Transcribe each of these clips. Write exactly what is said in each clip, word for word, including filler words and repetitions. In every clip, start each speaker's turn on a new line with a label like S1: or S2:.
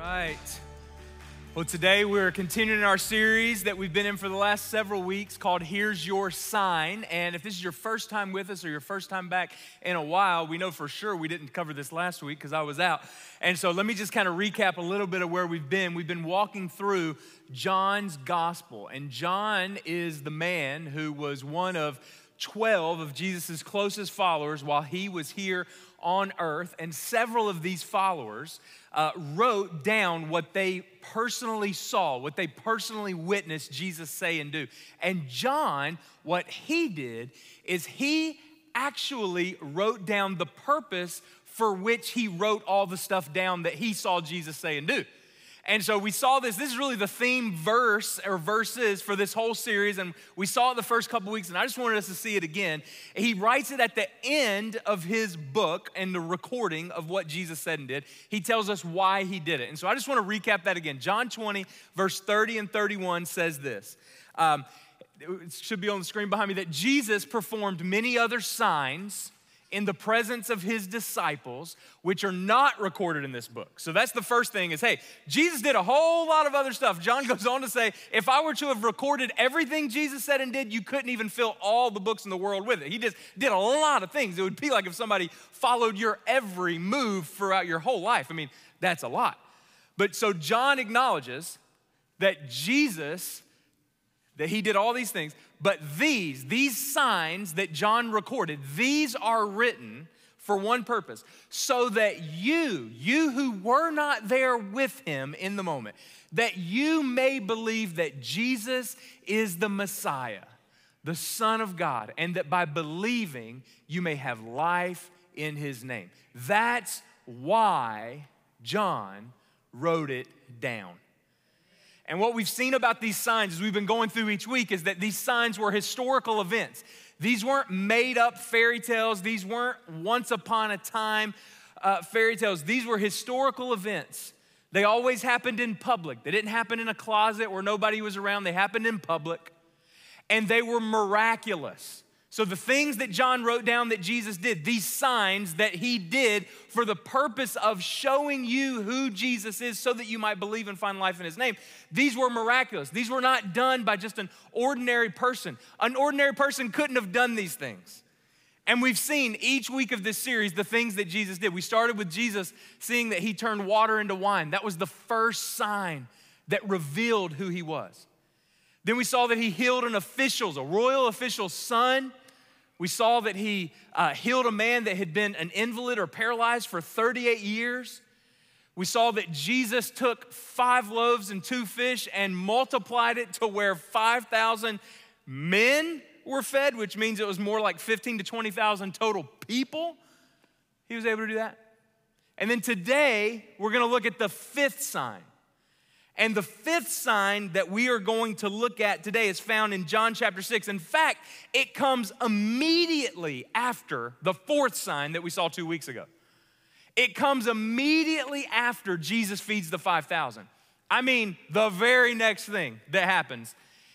S1: right. Well, today we're continuing our series that we've been in for the last several weeks called Here's Your Sign. And if this is your first time with us or your first time back in a while, we know for sure we didn't cover this last week because I was out. And so let me just kind of recap a little bit of where we've been. We've been walking through John's gospel. And John is the man who was one of twelve of Jesus' closest followers while he was here on earth. And several of these followers uh, wrote down what they personally saw, what they personally witnessed Jesus say and do. And John, what he did is he actually wrote down the purpose for which he wrote all the stuff down that he saw Jesus say and do. And so we saw this, this is really the theme verse or verses for this whole series, and we saw it the first couple weeks, and I just wanted us to see it again. He writes it at the end of his book and the recording of what Jesus said and did. He tells us why he did it. And so I just want to recap that again. John twenty, verse thirty and thirty-one says this. Um, it should be on the screen behind me, that Jesus performed many other signs in the presence of his disciples, which are not recorded in this book. So that's the first thing is, hey, Jesus did a whole lot of other stuff. John goes on to say, if I were to have recorded everything Jesus said and did, you couldn't even fill all the books in the world with it. He just did a lot of things. It would be like if somebody followed your every move throughout your whole life. I mean, that's a lot. But so John acknowledges that Jesus, that he did all these things, but these, these signs that John recorded, these are written for one purpose, so that you, you who were not there with him in the moment, that you may believe that Jesus is the Messiah, the Son of God, and that by believing you may have life in his name. That's why John wrote it down. And what we've seen about these signs as we've been going through each week is that these signs were historical events. These weren't made up fairy tales. These weren't once upon a time uh, fairy tales. These were historical events. They always happened in public. They didn't happen in a closet where nobody was around. They happened in public. And they were miraculous. So the things that John wrote down that Jesus did, these signs that he did for the purpose of showing you who Jesus is so that you might believe and find life in his name, these were miraculous. These were not done by just an ordinary person. An ordinary person couldn't have done these things. And we've seen each week of this series the things that Jesus did. We started with Jesus seeing that he turned water into wine. That was the first sign that revealed who he was. Then we saw that he healed an official's, a royal official's son. We saw that he uh, healed a man that had been an invalid or paralyzed for thirty-eight years. We saw that Jesus took five loaves and two fish and multiplied it to where five thousand men were fed, which means it was more like fifteen to twenty thousand total people. He was able to do that. And then today, we're going to look at the fifth sign. And the fifth sign that we are going to look at today is found in John chapter six. In fact, it comes immediately after the fourth sign that we saw two weeks ago. It comes immediately after Jesus feeds the five thousand. I mean, the very next thing that happens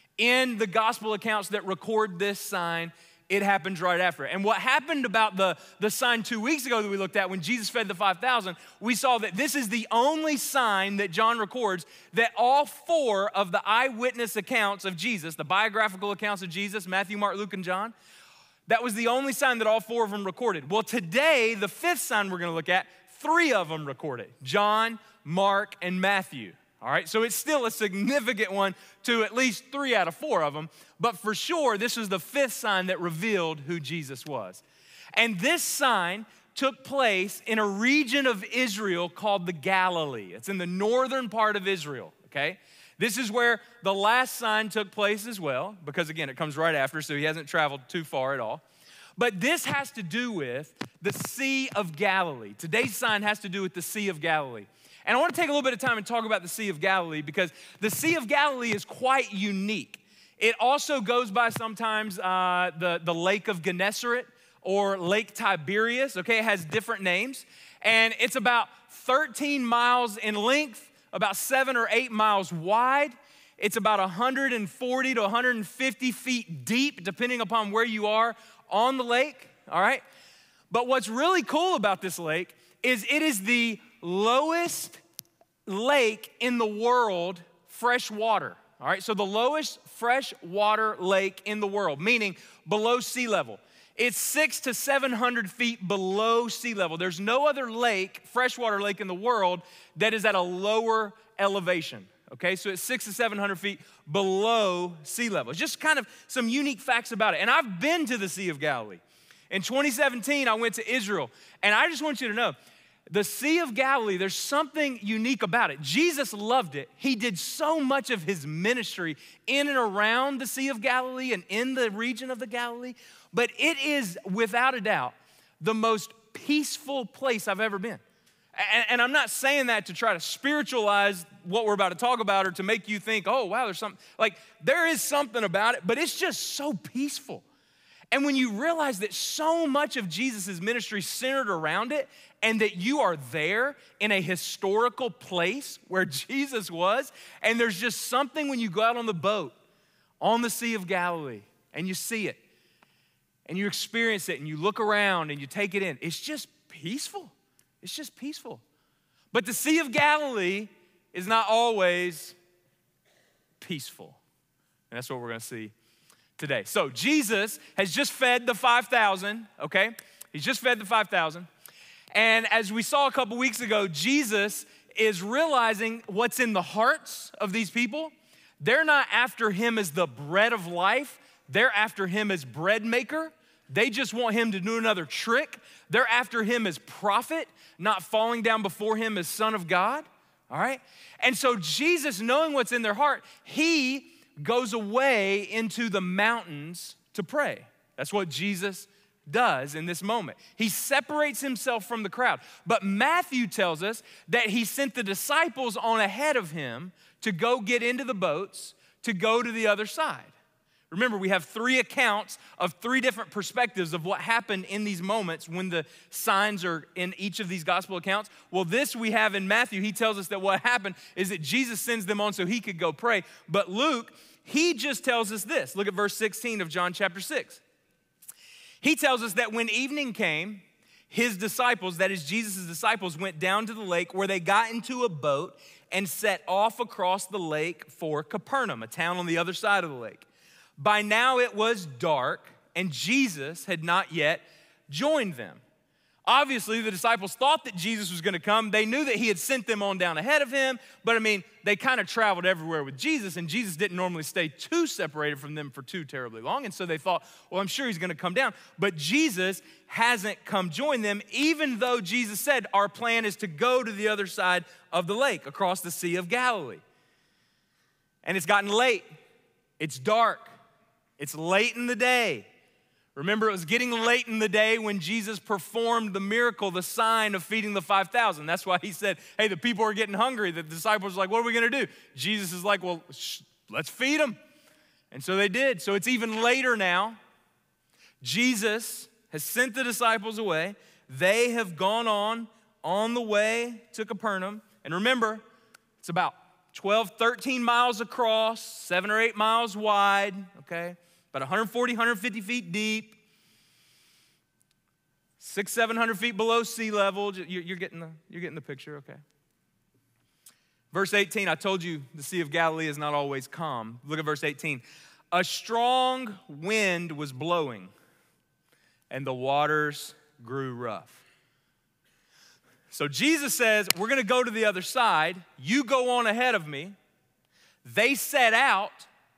S1: in the gospel accounts that record this sign, it happens right after. And what happened about the, the sign two weeks ago that we looked at when Jesus fed the five thousand, we saw that this is the only sign that John records that all four of the eyewitness accounts of Jesus, the biographical accounts of Jesus, Matthew, Mark, Luke, and John, that was the only sign that all four of them recorded. Well, today, the fifth sign we're gonna look at, three of them recorded, John, Mark, and Matthew. All right, so it's still a significant one to at least three out of four of them. But for sure, this was the fifth sign that revealed who Jesus was. And this sign took place in a region of Israel called the Galilee. It's in the northern part of Israel, okay? This is where the last sign took place as well, because again, it comes right after, so he hasn't traveled too far at all. But this has to do with the Sea of Galilee. Today's sign has to do with the Sea of Galilee. And I want to take a little bit of time and talk about the Sea of Galilee because the Sea of Galilee is quite unique. It also goes by sometimes uh, the, the Lake of Gennesaret or Lake Tiberias, okay? It has different names. And it's about thirteen miles in length, about seven or eight miles wide. It's about one hundred forty to one hundred fifty feet deep, depending upon where you are on the lake, all right? But what's really cool about this lake is it is the lowest lake in the world fresh water. All right, so the lowest freshwater lake in the world, meaning below sea level. It's six to seven hundred feet below sea level. There's no other lake, freshwater lake in the world that is at a lower elevation. Okay, so it's six to seven hundred feet below sea level. It's just kind of some unique facts about it. And I've been to the Sea of Galilee. In twenty seventeen, I went to Israel, and I just want you to know, the Sea of Galilee, there's something unique about it. Jesus loved it. He did so much of his ministry in and around the Sea of Galilee and in the region of the Galilee, but it is, without a doubt, the most peaceful place I've ever been. And, and I'm not saying that to try to spiritualize what we're about to talk about or to make you think, oh, wow, there's something. Like, there is something about it, but it's just so peaceful. And when you realize that so much of Jesus' ministry centered around it, and that you are there in a historical place where Jesus was, and there's just something when you go out on the boat on the Sea of Galilee, and you see it, and you experience it, and you look around, and you take it in. It's just peaceful. It's just peaceful. But the Sea of Galilee is not always peaceful. And that's what we're going to see today. So Jesus has just fed the five thousand, okay? He's just fed the five thousand. And as we saw a couple weeks ago, Jesus is realizing what's in the hearts of these people. They're not after him as the bread of life. They're after him as bread maker. They just want him to do another trick. They're after him as prophet, not falling down before him as Son of God, all right? And so Jesus, knowing what's in their heart, he goes away into the mountains to pray. That's what Jesus does in this moment. He separates himself from the crowd. But Matthew tells us that he sent the disciples on ahead of him to go get into the boats, to go to the other side. Remember, we have three accounts of three different perspectives of what happened in these moments when the signs are in each of these gospel accounts. Well, this we have in Matthew. He tells us that what happened is that Jesus sends them on so he could go pray. But Luke, he just tells us this. Look at verse sixteen of John chapter six. He tells us that when evening came, his disciples, that is Jesus' disciples, went down to the lake where they got into a boat and set off across the lake for Capernaum, a town on the other side of the lake. By now it was dark and Jesus had not yet joined them. Obviously, the disciples thought that Jesus was going to come. They knew that he had sent them on down ahead of him, but I mean, they kind of traveled everywhere with Jesus, and Jesus didn't normally stay too separated from them for too terribly long, and so they thought, well, I'm sure he's going to come down. But Jesus hasn't come join them, even though Jesus said, our plan is to go to the other side of the lake, across the Sea of Galilee. And it's gotten late. It's dark. It's late in the day. Remember, it was getting late in the day when Jesus performed the miracle, the sign of feeding the five thousand. That's why he said, hey, the people are getting hungry. The disciples are like, what are we going to do? Jesus is like, well, sh- let's feed them. And so they did. So it's even later now. Jesus has sent the disciples away. They have gone on, on the way to Capernaum. And remember, it's about twelve, thirteen miles across, seven or eight miles wide, okay? About one forty, one fifty feet deep, six, seven hundred feet below sea level. You're getting the, you're getting the picture, okay? Verse eighteen, I told you the Sea of Galilee is not always calm. Look at verse eighteen. A strong wind was blowing, and the waters grew rough. So Jesus says, we're going to go to the other side. You go on ahead of me. They set out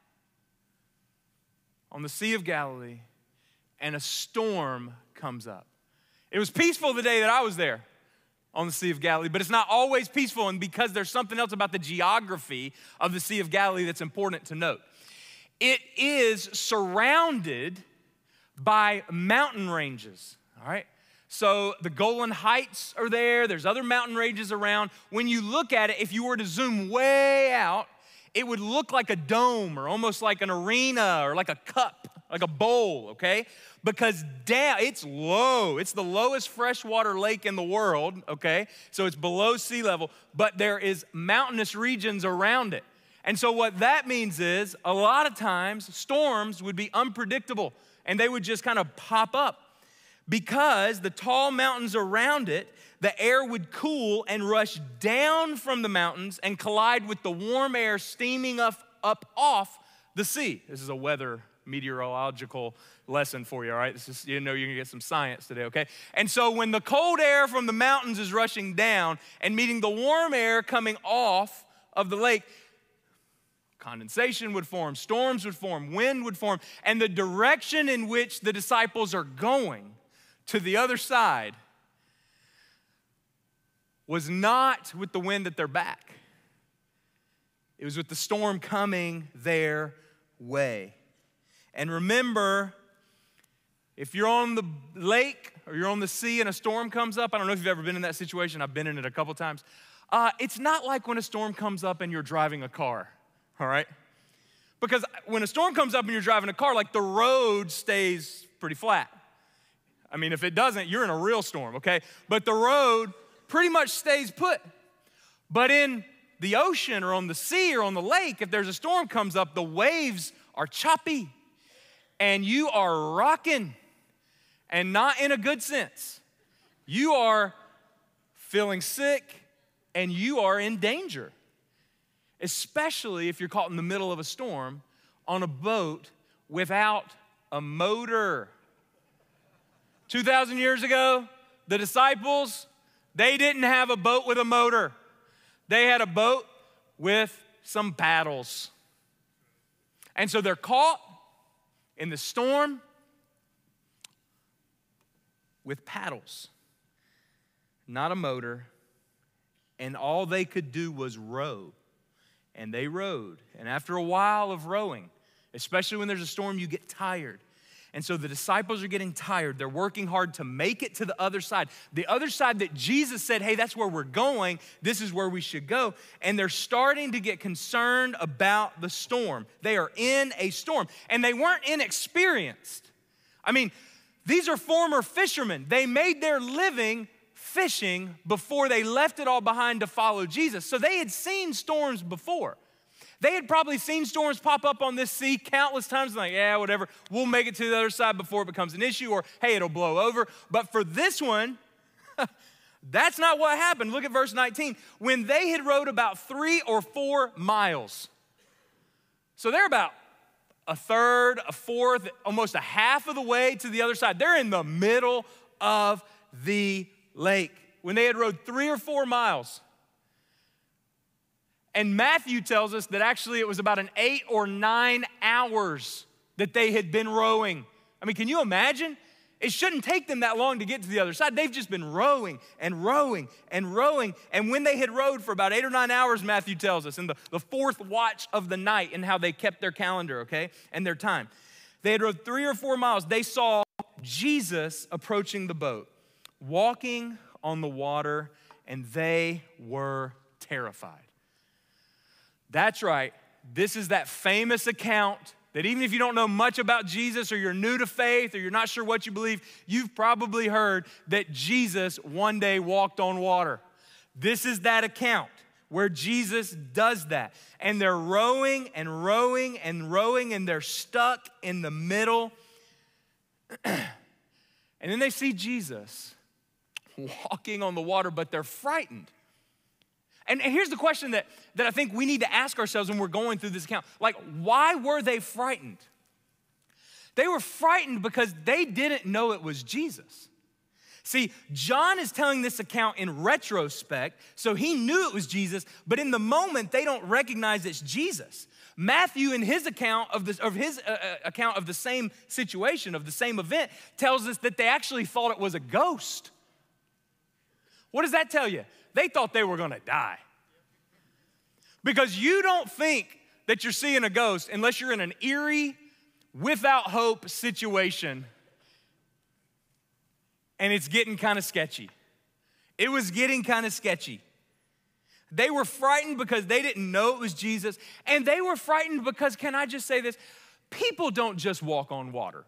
S1: on the Sea of Galilee, and a storm comes up. It was peaceful the day that I was there on the Sea of Galilee, but it's not always peaceful, and because there's something else about the geography of the Sea of Galilee that's important to note. It is surrounded by mountain ranges, all right? So the Golan Heights are there. There's other mountain ranges around. When you look at it, if you were to zoom way out, it would look like a dome or almost like an arena or like a cup, like a bowl, okay? Because down, it's low. It's the lowest freshwater lake in the world, okay? So it's below sea level, but there is mountainous regions around it. And so what that means is a lot of times storms would be unpredictable and they would just kind of pop up because the tall mountains around it, the air would cool and rush down from the mountains and collide with the warm air steaming up, up off the sea. This is a weather meteorological lesson for you, all right? This is, you know, you're gonna get some science today, okay? And so when the cold air from the mountains is rushing down and meeting the warm air coming off of the lake, condensation would form, storms would form, wind would form, and the direction in which the disciples are going to the other side was not with the wind at their back. It was with the storm coming their way. And remember, if you're on the lake or you're on the sea and a storm comes up, I don't know if you've ever been in that situation. I've been in it a couple times. Uh, it's not like when a storm comes up and you're driving a car, all right? Because when a storm comes up and you're driving a car, like the road stays pretty flat. I mean, if it doesn't, you're in a real storm, okay? But the road pretty much stays put. But in the ocean or on the sea or on the lake, if there's a storm comes up, the waves are choppy and you are rocking, and not in a good sense. You are feeling sick and you are in danger, especially if you're caught in the middle of a storm on a boat without a motor. two thousand years ago, the disciples, they didn't have a boat with a motor. They had a boat with some paddles. And so they're caught in the storm with paddles, not a motor, and all they could do was row. And they rowed. And after a while of rowing, especially when there's a storm, you get tired. And so the disciples are getting tired. They're working hard to make it to the other side. The other side that Jesus said, hey, that's where we're going. This is where we should go. And they're starting to get concerned about the storm. They are in a storm. And they weren't inexperienced. I mean, these are former fishermen. They made their living fishing before they left it all behind to follow Jesus. So they had seen storms before. They had probably seen storms pop up on this sea countless times, like, yeah, whatever, we'll make it to the other side before it becomes an issue, or hey, it'll blow over. But for this one, that's not what happened. Look at verse nineteen. When they had rowed about three or four miles, so they're about a third, a fourth, almost a half of the way to the other side. They're in the middle of the lake. When they had rowed three or four miles, and Matthew tells us that actually it was about an eight or nine hours that they had been rowing. I mean, can you imagine? It shouldn't take them that long to get to the other side. They've just been rowing and rowing and rowing. And when they had rowed for about eight or nine hours, Matthew tells us, in the, the fourth watch of the night, and how they kept their calendar, okay, and their time. They had rowed three or four miles. They saw Jesus approaching the boat, walking on the water, and they were terrified. That's right. This is that famous account that even if you don't know much about Jesus, or you're new to faith, or you're not sure what you believe, you've probably heard that Jesus one day walked on water. This is that account where Jesus does that. And they're rowing and rowing and rowing, and they're stuck in the middle. And then they see Jesus walking on the water, but they're frightened. And here's the question that, that I think we need to ask ourselves when we're going through this account. Like, why were they frightened? They were frightened because they didn't know it was Jesus. See, John is telling this account in retrospect, so he knew it was Jesus, but in the moment, they don't recognize it's Jesus. Matthew, in his account of, this, of his uh, account of the same situation, of the same event, tells us that they actually thought it was a ghost. What does that tell you? They thought they were gonna die. Because you don't think that you're seeing a ghost unless you're in an eerie, without hope situation and it's getting kind of sketchy. It was getting kind of sketchy. They were frightened because they didn't know it was Jesus, and they were frightened because, can I just say this? People don't just walk on water.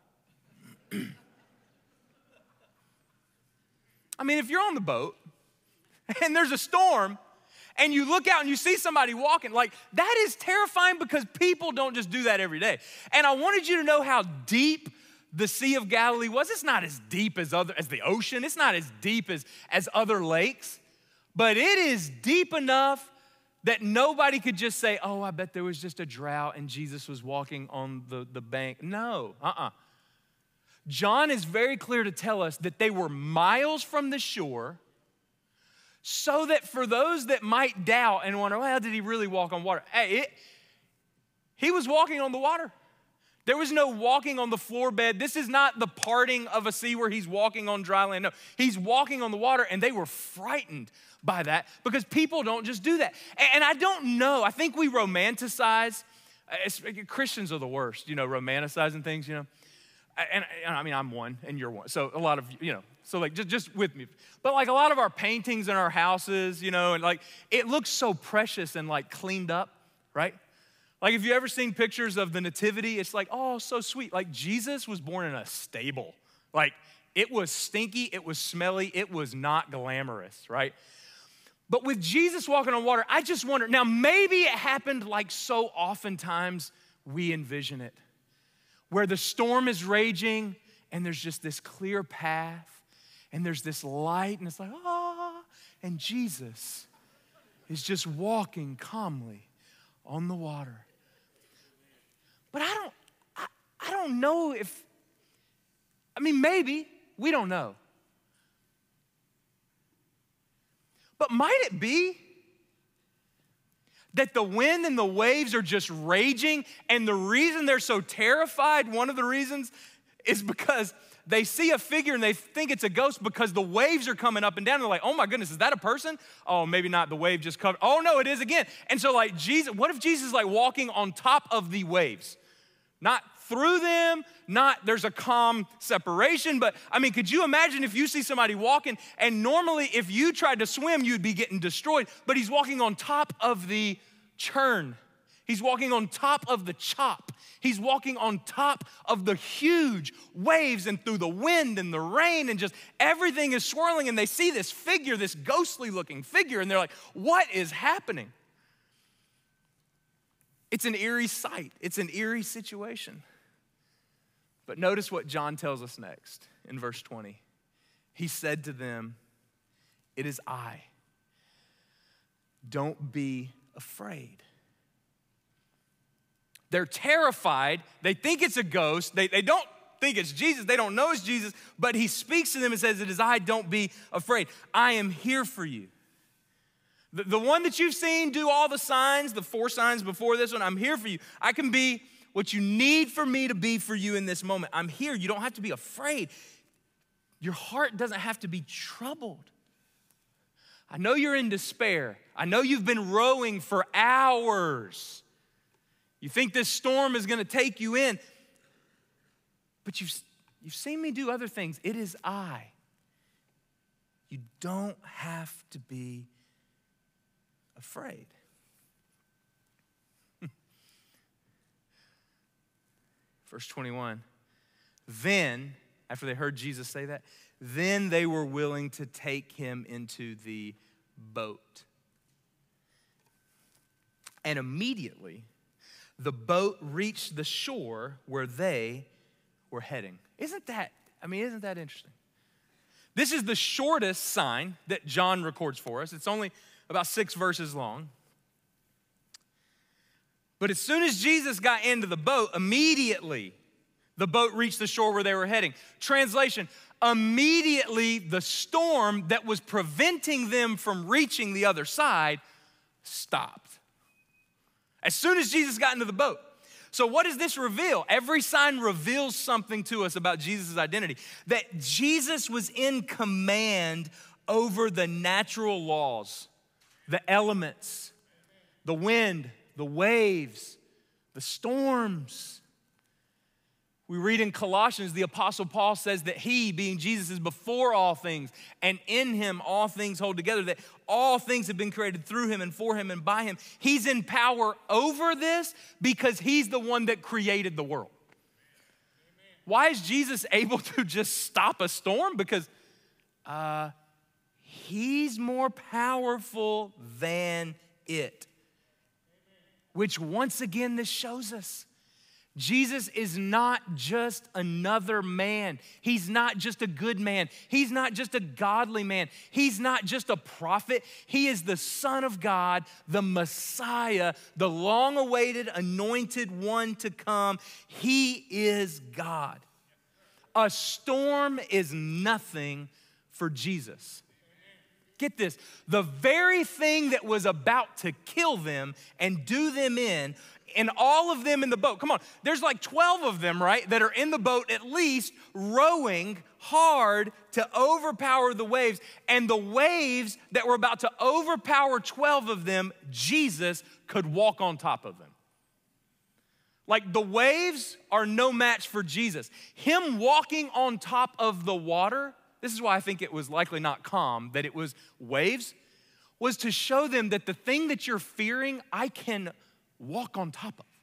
S1: I mean, if you're on the boat and there's a storm and you look out and you see somebody walking, like, that is terrifying because people don't just do that every day. And I wanted you to know how deep the Sea of Galilee was. It's not as deep as other as the ocean. It's not as deep as, as other lakes, but it is deep enough that nobody could just say, oh, I bet there was just a drought and Jesus was walking on the, the bank. No, uh-uh. John is very clear to tell us that they were miles from the shore, so that for those that might doubt and wonder, well, did he really walk on water? Hey, it, he was walking on the water. There was no walking on the floor bed. This is not the parting of a sea where he's walking on dry land. No, he's walking on the water, and they were frightened by that because people don't just do that. And I don't know. I think we romanticize. Christians are the worst, you know, romanticizing things, you know. And, and I mean, I'm one, and you're one. So a lot of, you know, so like just, just with me. But like a lot of our paintings in our houses, you know, and like it looks so precious and like cleaned up, right? Like, if you ever seen pictures of the nativity, it's like, oh, so sweet. Like, Jesus was born in a stable. Like, it was stinky, it was smelly, it was not glamorous, right? But with Jesus walking on water, I just wonder, now maybe it happened like so oftentimes we envision it, where the storm is raging and there's just this clear path and there's this light and it's like, ah, and Jesus is just walking calmly on the water. But I don't, I, I don't know if, I mean, maybe, we don't know. But might it be that the wind and the waves are just raging, and the reason they're so terrified, one of the reasons, is because they see a figure and they think it's a ghost because the waves are coming up and down. And they're like, oh my goodness, is that a person? Oh, maybe not, the wave just covered. Oh no, it is again. And so like Jesus, what if Jesus is like walking on top of the waves? Not through them, not there's a calm separation, but I mean, could you imagine if you see somebody walking and normally if you tried to swim, you'd be getting destroyed, but he's walking on top of the churn. He's walking on top of the chop. He's walking on top of the huge waves and through the wind and the rain and just everything is swirling and they see this figure, this ghostly looking figure, and they're like, what is happening? It's an eerie sight. It's an eerie situation. But notice what John tells us next in verse twenty. He said to them, it is I. Don't be afraid. They're terrified. They think it's a ghost. They, they don't think it's Jesus. They don't know it's Jesus. But he speaks to them and says, it is I, don't be afraid. I am here for you. The, the one that you've seen do all the signs, the four signs before this one, I'm here for you. I can be what you need for me to be for you in this moment. I'm here. You don't have to be afraid. Your heart doesn't have to be troubled. I know you're in despair. I know you've been rowing for hours. You think this storm is going to take you in, but you've, you've seen me do other things. It is I. You don't have to be afraid. Verse twenty-one, then, after they heard Jesus say that, then they were willing to take him into the boat. And immediately, the boat reached the shore where they were heading. Isn't that, I mean, isn't that interesting? This is the shortest sign that John records for us. It's only about six verses long. But as soon as Jesus got into the boat, immediately the boat reached the shore where they were heading. Translation, immediately the storm that was preventing them from reaching the other side stopped. As soon as Jesus got into the boat. So what does this reveal? Every sign reveals something to us about Jesus' identity. That Jesus was in command over the natural laws, the elements, the wind, the waves, the storms. We read in Colossians, the Apostle Paul says that he, being Jesus, is before all things, and in him all things hold together, that all things have been created through him and for him and by him. He's in power over this because he's the one that created the world. Amen. Why is Jesus able to just stop a storm? Because uh, he's more powerful than it. Which once again, this shows us Jesus is not just another man. He's not just a good man. He's not just a godly man. He's not just a prophet. He is the Son of God, the Messiah, the long-awaited anointed one to come. He is God. A storm is nothing for Jesus. Get this, the very thing that was about to kill them and do them in, and all of them in the boat. Come on, there's like twelve of them, right, that are in the boat at least rowing hard to overpower the waves. And the waves that were about to overpower twelve of them, Jesus could walk on top of them. Like the waves are no match for Jesus. Him walking on top of the water, this is why I think it was likely not calm, that it was waves, was to show them that the thing that you're fearing, I can walk on top of.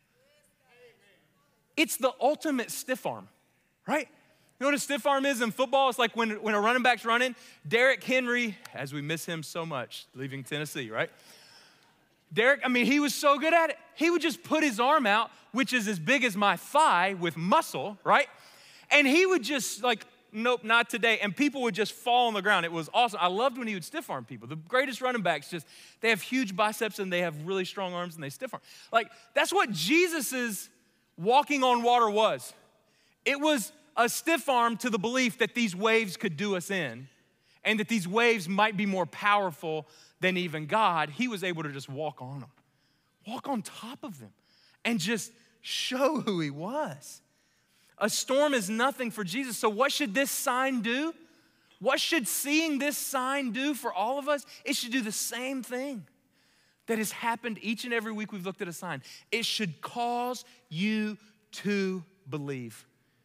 S1: It's the ultimate stiff arm, right? You know what a stiff arm is in football? It's like when, when a running back's running. Derrick Henry, as we miss him so much, leaving Tennessee, right? Derrick, I mean, he was so good at it. He would just put his arm out, which is as big as my thigh with muscle, right? And he would just like, nope, not today. And people would just fall on the ground. It was awesome. I loved when he would stiff arm people. The greatest running backs just, they have huge biceps and they have really strong arms and they stiff arm. Like, that's what Jesus's walking on water was. It was a stiff arm to the belief that these waves could do us in and that these waves might be more powerful than even God. He was able to just walk on them, walk on top of them, and just show who he was. A storm is nothing for Jesus. So what should this sign do? What should seeing this sign do for all of us? It should do the same thing that has happened each and every week we've looked at a sign. It should cause you to believe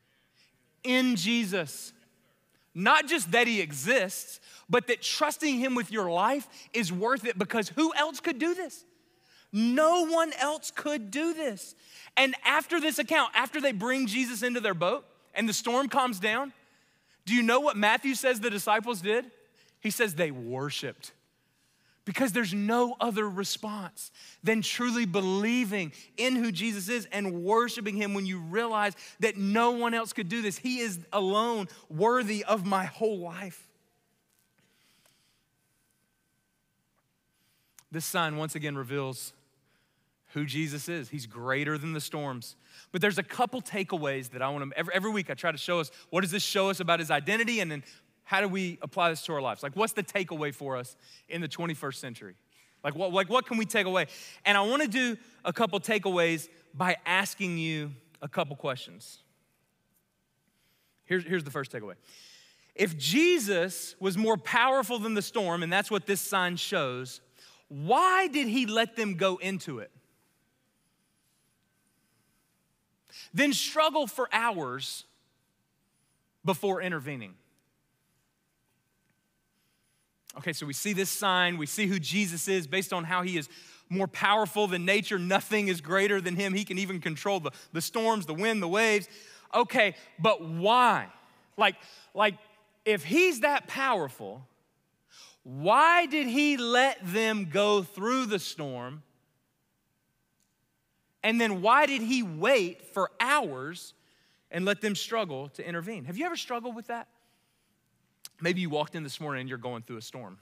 S1: in Jesus. Not just that he exists, but that trusting him with your life is worth it, because who else could do this? No one else could do this. And after this account, after they bring Jesus into their boat and the storm calms down, do you know what Matthew says the disciples did? He says they worshiped. Because there's no other response than truly believing in who Jesus is and worshiping him when you realize that no one else could do this. He is alone worthy of my whole life. This sign once again reveals who Jesus is. He's greater than the storms. But there's a couple takeaways that I want to, every, every week I try to show us, what does this show us about his identity, and then how do we apply this to our lives? Like, what's the takeaway for us in the twenty-first century? Like what, like, what can we take away? And I want to do a couple takeaways by asking you a couple questions. Here's, here's the first takeaway. If Jesus was more powerful than the storm, and that's what this sign shows, why did he let them go into it? Then struggle for hours before intervening. Okay, so we see this sign, we see who Jesus is based on how he is more powerful than nature. Nothing is greater than him. He can even control the, the storms, the wind, the waves. Okay, but why? Like, like, if he's that powerful, why did he let them go through the storm? And then why did he wait for hours and let them struggle to intervene? Have you ever struggled with that? Maybe you walked in this morning and you're going through a storm.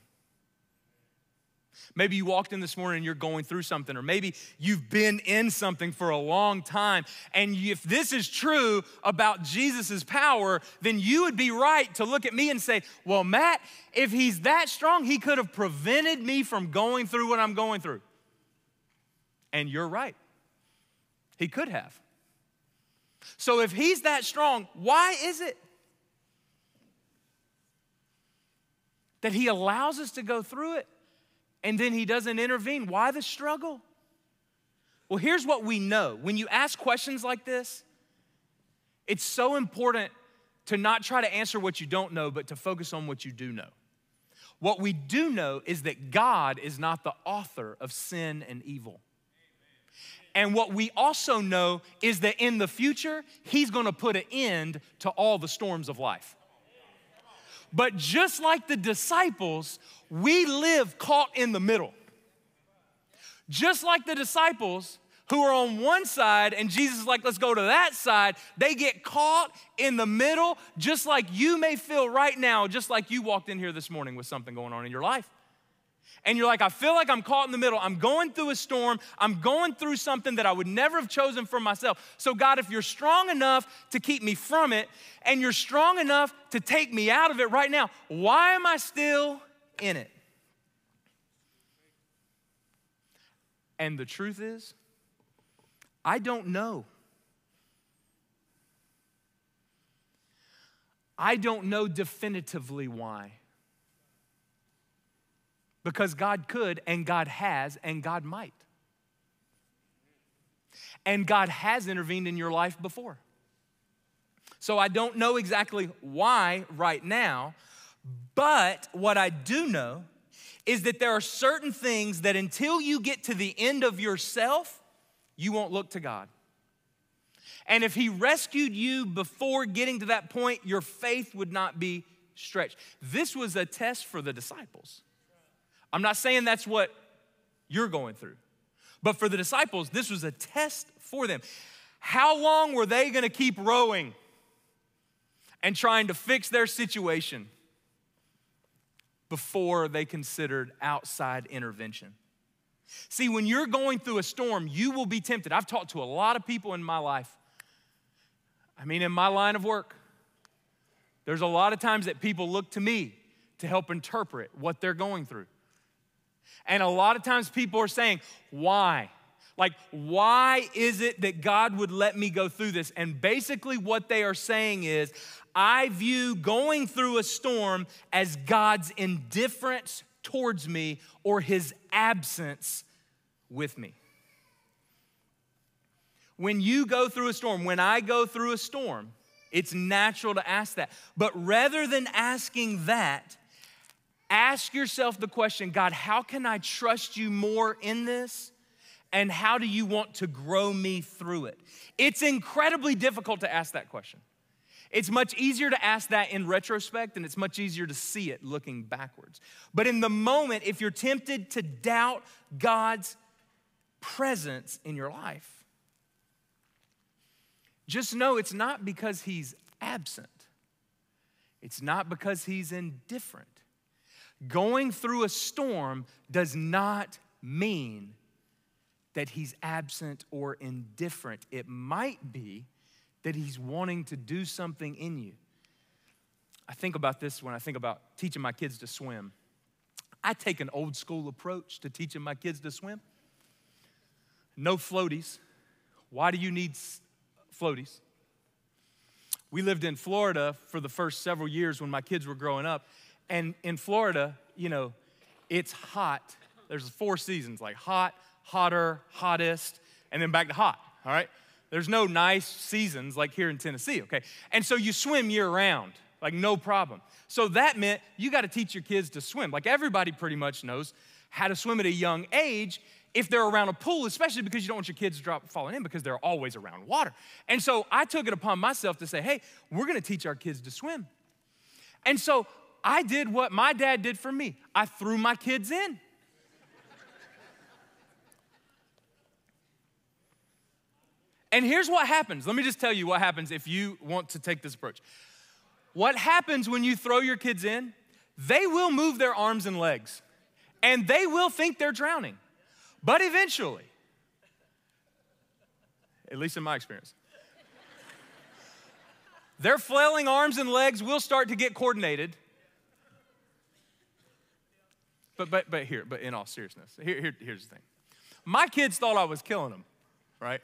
S1: Maybe you walked in this morning and you're going through something, or maybe you've been in something for a long time. And if this is true about Jesus' power, then you would be right to look at me and say, well, Matt, if he's that strong, he could have prevented me from going through what I'm going through. And you're right. He could have. So if he's that strong, why is it that he allows us to go through it and then he doesn't intervene? Why the struggle? Well, here's what we know. When you ask questions like this, it's so important to not try to answer what you don't know, but to focus on what you do know. What we do know is that God is not the author of sin and evil. And what we also know is that in the future, he's gonna put an end to all the storms of life. But just like the disciples, we live caught in the middle. Just like the disciples, who are on one side, and Jesus is like, let's go to that side. They get caught in the middle, just like you may feel right now, just like you walked in here this morning with something going on in your life. And you're like, I feel like I'm caught in the middle. I'm going through a storm. I'm going through something that I would never have chosen for myself. So God, if you're strong enough to keep me from it, and you're strong enough to take me out of it right now, why am I still in it? And the truth is, I don't know. I don't know definitively why. Because God could, and God has, and God might. And God has intervened in your life before. So I don't know exactly why right now, but what I do know is that there are certain things that until you get to the end of yourself, you won't look to God. And if He rescued you before getting to that point, your faith would not be stretched. This was a test for the disciples. I'm not saying that's what you're going through, but for the disciples, this was a test for them. How long were they gonna keep rowing and trying to fix their situation before they considered outside intervention? See, when you're going through a storm, you will be tempted. I've talked to a lot of people in my life. I mean, in my line of work, there's a lot of times that people look to me to help interpret what they're going through. And a lot of times people are saying, why? Like, why is it that God would let me go through this? And basically what they are saying is, I view going through a storm as God's indifference towards me or His absence with me. When you go through a storm, when I go through a storm, it's natural to ask that. But rather than asking that, ask yourself the question, God, how can I trust you more in this? And how do you want to grow me through it? It's incredibly difficult to ask that question. It's much easier to ask that in retrospect, and it's much easier to see it looking backwards. But in the moment, if you're tempted to doubt God's presence in your life, just know it's not because He's absent. It's not because He's indifferent. Going through a storm does not mean that He's absent or indifferent. It might be that He's wanting to do something in you. I think about this when I think about teaching my kids to swim. I take an old school approach to teaching my kids to swim. No floaties. Why do you need floaties? We lived in Florida for the first several years when my kids were growing up. And in Florida, you know, it's hot. There's four seasons, like hot, hotter, hottest, and then back to hot, all right? There's no nice seasons like here in Tennessee, okay? And so you swim year round, like no problem. So that meant you got to teach your kids to swim. Like everybody pretty much knows how to swim at a young age if they're around a pool, especially because you don't want your kids to drop falling in because they're always around water. And so I took it upon myself to say, hey, we're going to teach our kids to swim. And so I did what my dad did for me. I threw my kids in. And here's what happens. Let me just tell you what happens if you want to take this approach. What happens when you throw your kids in? They will move their arms and legs, and they will think they're drowning. But eventually, at least in my experience, their flailing arms and legs will start to get coordinated. But but but here, but in all seriousness, here, here here's the thing. My kids thought I was killing them, right?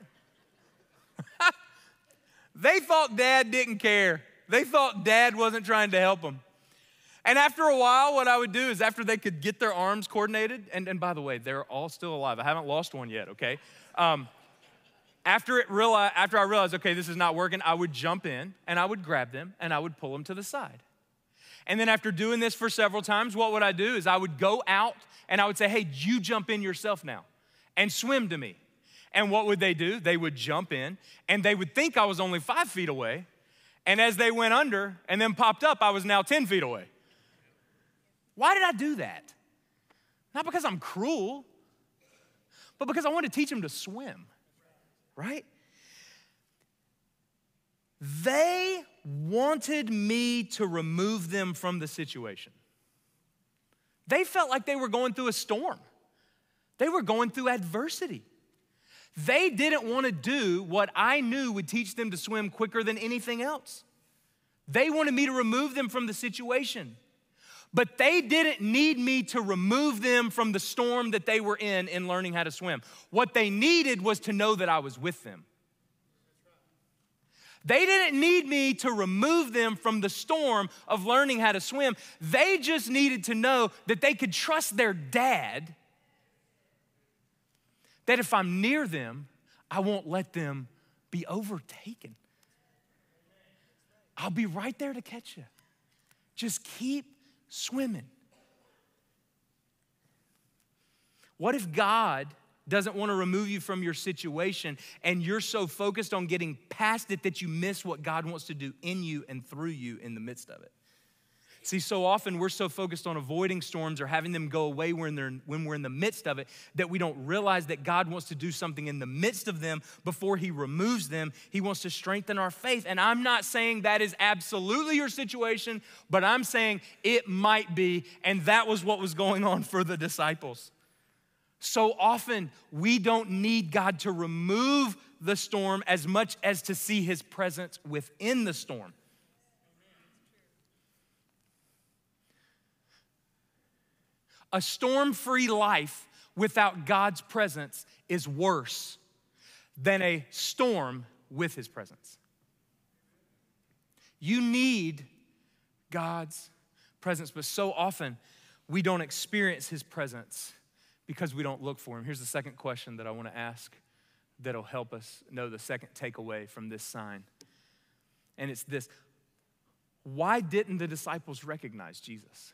S1: They thought Dad didn't care. They thought Dad wasn't trying to help them. And after a while, what I would do is after they could get their arms coordinated, and, and by the way, they're all still alive. I haven't lost one yet, okay? Um, after, it reali- after I realized, okay, this is not working, I would jump in, and I would grab them, and I would pull them to the side. And then after doing this for several times, what would I do is I would go out, and I would say, hey, you jump in yourself now, and swim to me. And what would they do? They would jump in, and they would think I was only five feet away, and as they went under and then popped up, I was now ten feet away. Why did I do that? Not because I'm cruel, but because I wanted to teach them to swim. right? They wanted me to remove them from the situation. They felt like they were going through a storm. They were going through adversity. They didn't want to do what I knew would teach them to swim quicker than anything else. They wanted me to remove them from the situation. But they didn't need me to remove them from the storm that they were in in learning how to swim. What they needed was to know that I was with them. They didn't need me to remove them from the storm of learning how to swim. They just needed to know that they could trust their dad, that if I'm near them, I won't let them be overtaken. I'll be right there to catch you. Just keep swimming. What if God doesn't want to remove you from your situation and you're so focused on getting past it that you miss what God wants to do in you and through you in the midst of it? See, so often we're so focused on avoiding storms or having them go away when, they're, when we're in the midst of it that we don't realize that God wants to do something in the midst of them before he removes them. He wants to strengthen our faith. And I'm not saying that is absolutely your situation, but I'm saying it might be, and that was what was going on for the disciples. So often we don't need God to remove the storm as much as to see his presence within the storm. A storm-free life without God's presence is worse than a storm with his presence. You need God's presence, but so often we don't experience his presence because we don't look for him. Here's the second question that I want to ask that'll help us know the second takeaway from this sign. And it's this: why didn't the disciples recognize Jesus?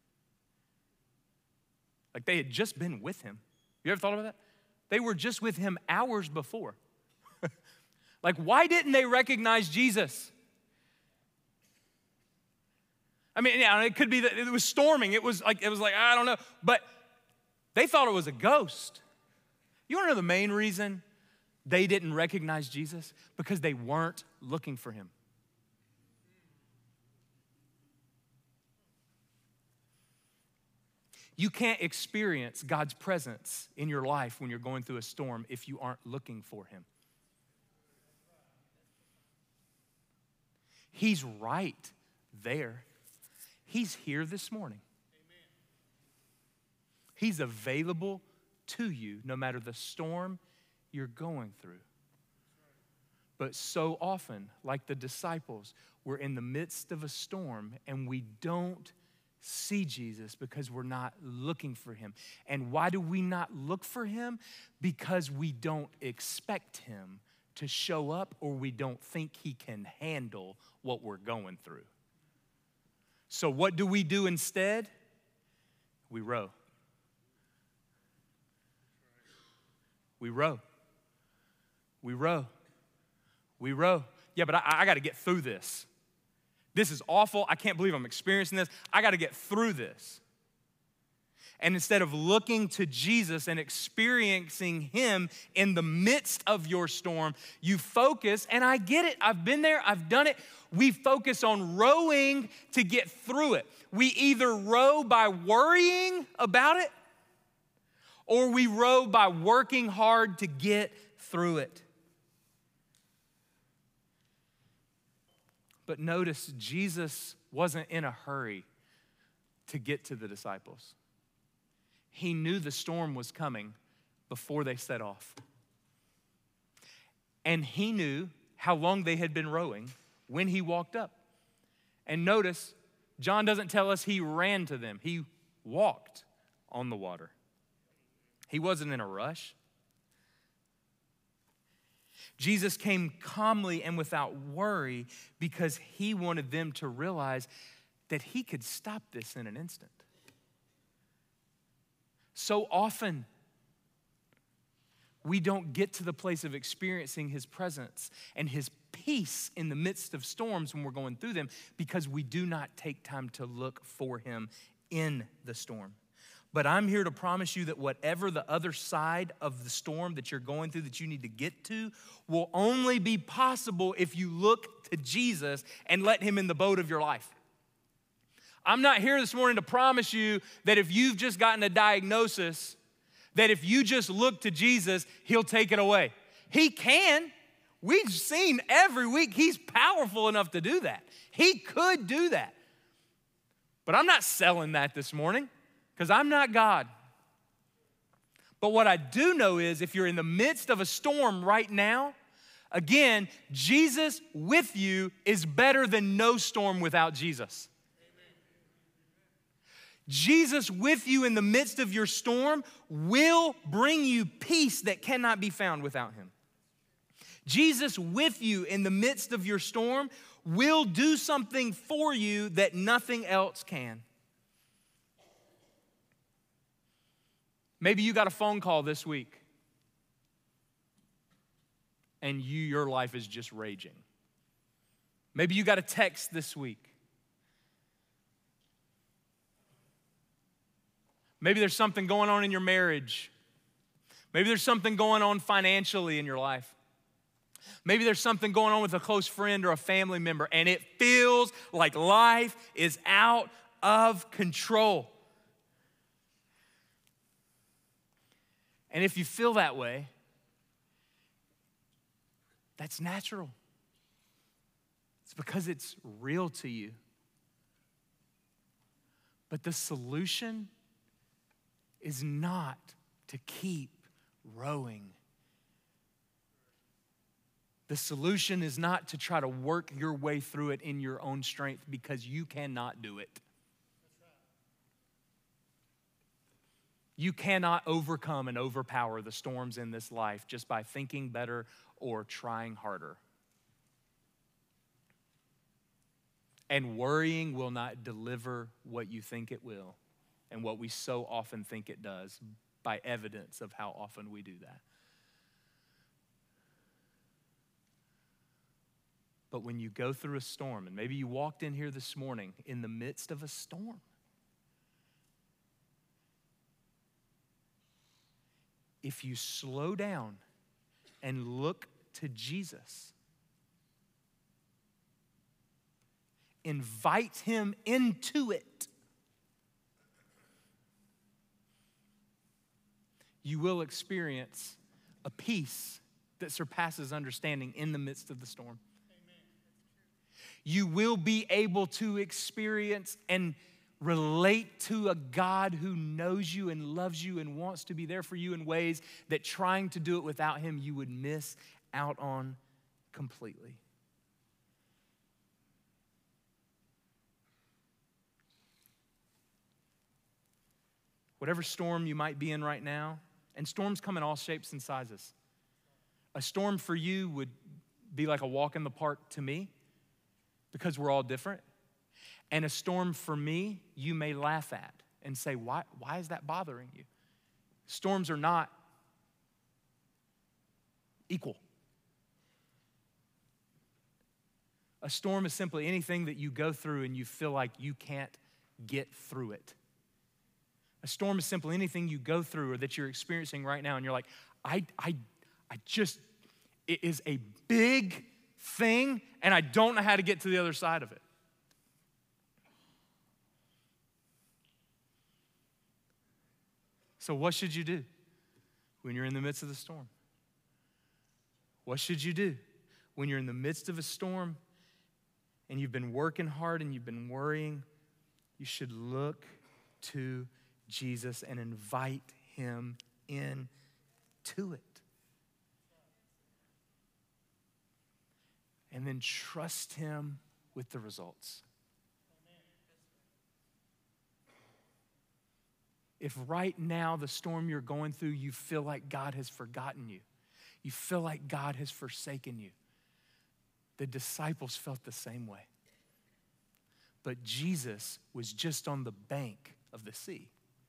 S1: Like they had just been with him. You ever thought about that? They were just with him hours before. Like, why didn't they recognize Jesus? I mean, yeah, it could be that it was storming. It was like, it was like, I don't know. But they thought it was a ghost. You want to know the main reason they didn't recognize Jesus? Because they weren't looking for him. You can't experience God's presence in your life when you're going through a storm if you aren't looking for him. He's right there. He's here this morning. Amen. He's available to you no matter the storm you're going through. But so often, like the disciples, we're in the midst of a storm and we don't see Jesus because we're not looking for him. And why do we not look for him? Because we don't expect him to show up, or we don't think he can handle what we're going through. So what do we do instead? We row. We row. We row. We row. Yeah, but I, I got to get through this. This is awful. I can't believe I'm experiencing this. I got to get through this. And instead of looking to Jesus and experiencing him in the midst of your storm, you focus, and I get it. I've been there. I've done it. We focus on rowing to get through it. We either row by worrying about it, or we row by working hard to get through it. But notice, Jesus wasn't in a hurry to get to the disciples. He knew the storm was coming before they set off. And he knew how long they had been rowing when he walked up. And notice, John doesn't tell us he ran to them. He walked on the water. He wasn't in a rush. Jesus came calmly and without worry because he wanted them to realize that he could stop this in an instant. So often, we don't get to the place of experiencing his presence and his peace in the midst of storms when we're going through them because we do not take time to look for him in the storm. But I'm here to promise you that whatever the other side of the storm that you're going through that you need to get to will only be possible if you look to Jesus and let him in the boat of your life. I'm not here this morning to promise you that if you've just gotten a diagnosis, that if you just look to Jesus, he'll take it away. He can. We've seen every week he's powerful enough to do that. He could do that. But I'm not selling that this morning because I'm not God. But what I do know is if you're in the midst of a storm right now, again, Jesus with you is better than no storm without Jesus. Jesus with you in the midst of your storm will bring you peace that cannot be found without him. Jesus with you in the midst of your storm will do something for you that nothing else can. Maybe you got a phone call this week and you, your life is just raging. Maybe you got a text this week. Maybe there's something going on in your marriage. Maybe there's something going on financially in your life. Maybe there's something going on with a close friend or a family member, and it feels like life is out of control. And if you feel that way, that's natural. It's because it's real to you. But the solution is not to keep rowing. The solution is not to try to work your way through it in your own strength because you cannot do it. You cannot overcome and overpower the storms in this life just by thinking better or trying harder. And worrying will not deliver what you think it will and what we so often think it does by evidence of how often we do that. But when you go through a storm, and maybe you walked in here this morning in the midst of a storm, if you slow down and look to Jesus, invite him into it, you will experience a peace that surpasses understanding in the midst of the storm. Amen. You will be able to experience and relate to a God who knows you and loves you and wants to be there for you in ways that trying to do it without him, you would miss out on completely. Whatever storm you might be in right now, and storms come in all shapes and sizes. A storm for you would be like a walk in the park to me because we're all different. And a storm for me, you may laugh at and say, why, why is that bothering you? Storms are not equal. A storm is simply anything that you go through and you feel like you can't get through it. A storm is simply anything you go through or that you're experiencing right now and you're like, I, I, I just, it is a big thing and I don't know how to get to the other side of it. So what should you do when you're in the midst of the storm? What should you do when you're in the midst of a storm and you've been working hard and you've been worrying? You should look to Jesus and invite him in to it. And then trust him with the results. If right now the storm you're going through, you feel like God has forgotten you, you feel like God has forsaken you, the disciples felt the same way. But Jesus was just on the bank of the sea.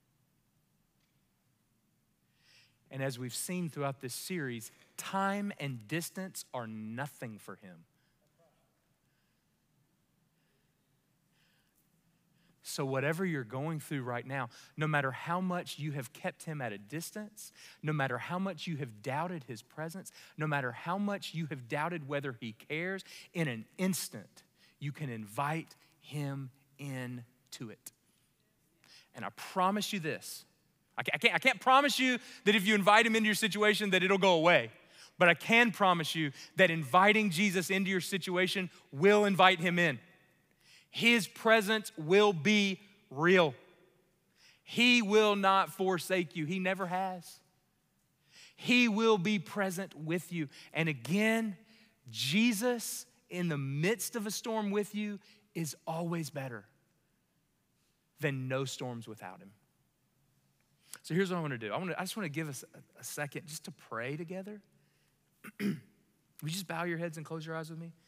S1: And as we've seen throughout this series, time and distance are nothing for him. So whatever you're going through right now, no matter how much you have kept him at a distance, no matter how much you have doubted his presence, no matter how much you have doubted whether he cares, in an instant, you can invite him into it. And I promise you this, I can't, I can't promise you that if you invite him into your situation that it'll go away. But I can promise you that inviting Jesus into your situation will invite him in. His presence will be real. He will not forsake you. He never has. He will be present with you. And again, Jesus in the midst of a storm with you is always better than no storms without him. So here's what I want to do. I, want to, I just want to give us a, a second just to pray together. Will you just bow your heads and close your eyes with me?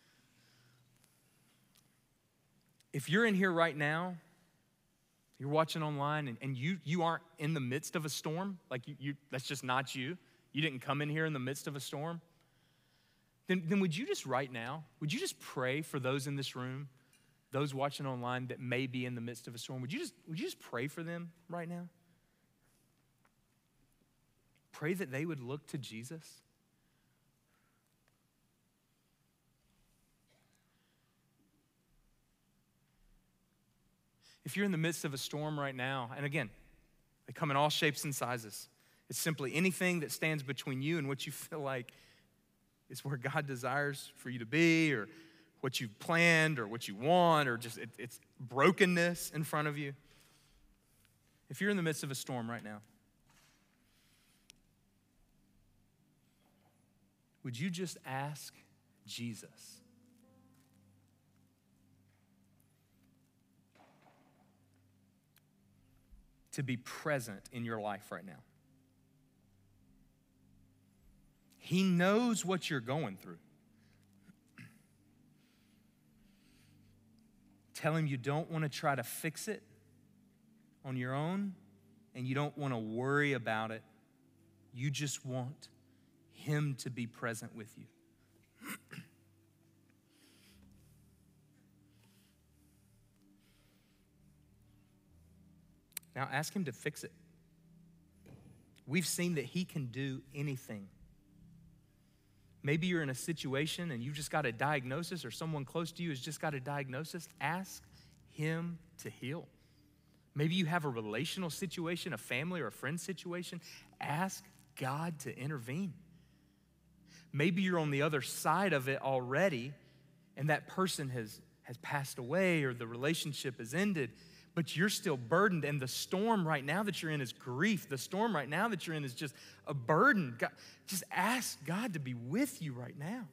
S1: If you're in here right now, you're watching online, and, and you, you aren't in the midst of a storm, like you, you, that's just not you. You didn't come in here in the midst of a storm. Then, then would you just right now, would you just pray for those in this room, those watching online that may be in the midst of a storm? Would you just, would you just pray for them right now? Pray that they would look to Jesus. If you're in the midst of a storm right now, and again, they come in all shapes and sizes. It's simply anything that stands between you and what you feel like is where God desires for you to be, or what you've planned, or what you want, or just it, it's brokenness in front of you. If you're in the midst of a storm right now, would you just ask Jesus to be present in your life right now? He knows what you're going through. Tell him you don't want to try to fix it on your own, and you don't want to worry about it. You just want him to be present with you. Now ask him to fix it. We've seen that he can do anything. Maybe you're in a situation and you've just got a diagnosis, or someone close to you has just got a diagnosis. Ask him to heal. Maybe you have a relational situation, a family or a friend situation. Ask God to intervene. Maybe you're on the other side of it already, and that person has, has passed away, or the relationship has ended, but you're still burdened, and the storm right now that you're in is grief. The storm right now that you're in is just a burden. God, just ask God to be with you right now.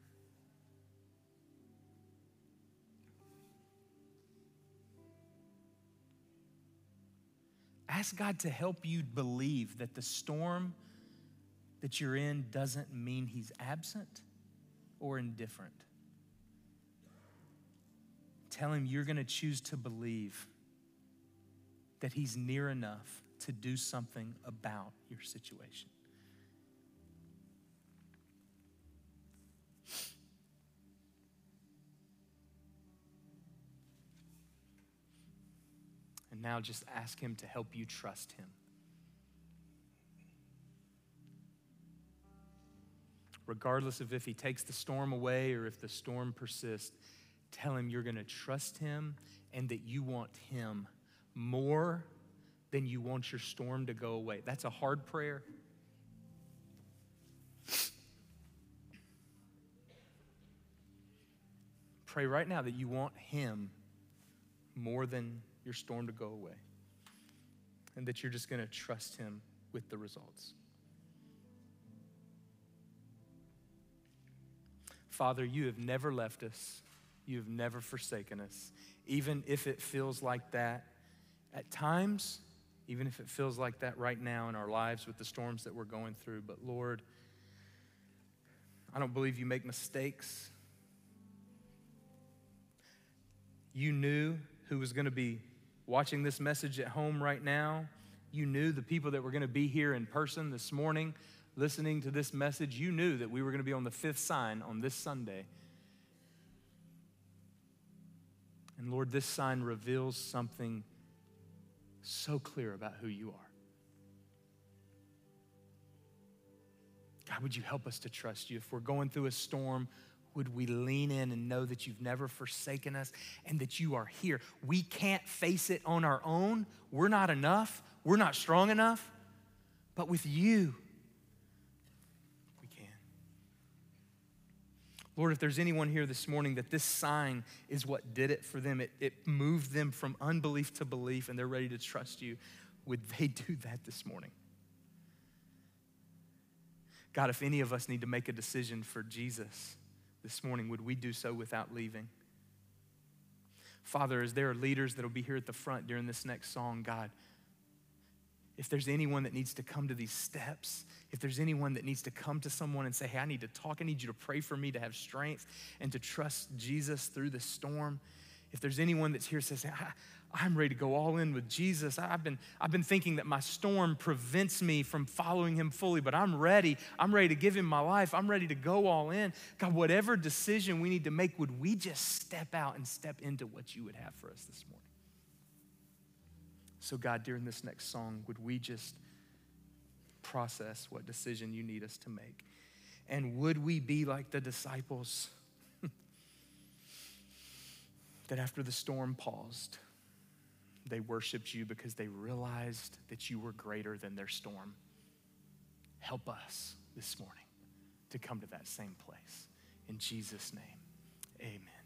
S1: Ask God to help you believe that the storm that you're in doesn't mean he's absent or indifferent. Tell him you're going to choose to believe that he's near enough to do something about your situation. And now just ask him to help you trust him. Regardless of if he takes the storm away or if the storm persists, tell him you're going to trust him and that you want him more than you want your storm to go away. That's a hard prayer. Pray right now that you want him more than your storm to go away, and that you're just going to trust him with the results. Father, you have never left us. You have never forsaken us. Even if it feels like that at times, even if it feels like that right now in our lives with the storms that we're going through. But Lord, I don't believe you make mistakes. You knew who was going to be watching this message at home right now. You knew the people that were going to be here in person this morning listening to this message. You knew that we were going to be on the fifth sign on this Sunday. And Lord, this sign reveals something so clear about who you are. God, would you help us to trust you? If we're going through a storm, would we lean in and know that you've never forsaken us and that you are here? We can't face it on our own. We're not enough. We're not strong enough. But with you, we can. Lord, if there's anyone here this morning that this sign is what did it for them, it, it moved them from unbelief to belief and they're ready to trust you, would they do that this morning? God, if any of us need to make a decision for Jesus this morning, would we do so without leaving? Father, as there are leaders that will be here at the front during this next song, God, if there's anyone that needs to come to these steps, if there's anyone that needs to come to someone and say, hey, I need to talk, I need you to pray for me to have strength and to trust Jesus through the storm. If there's anyone that's here that says, I, I'm ready to go all in with Jesus. I've been, I've been thinking that my storm prevents me from following him fully, but I'm ready. I'm ready to give him my life. I'm ready to go all in. God, whatever decision we need to make, would we just step out and step into what you would have for us this morning? So God, during this next song, would we just process what decision you need us to make? And would we be like the disciples that after the storm paused, they worshiped you because they realized that you were greater than their storm? Help us this morning to come to that same place. In Jesus' name, amen.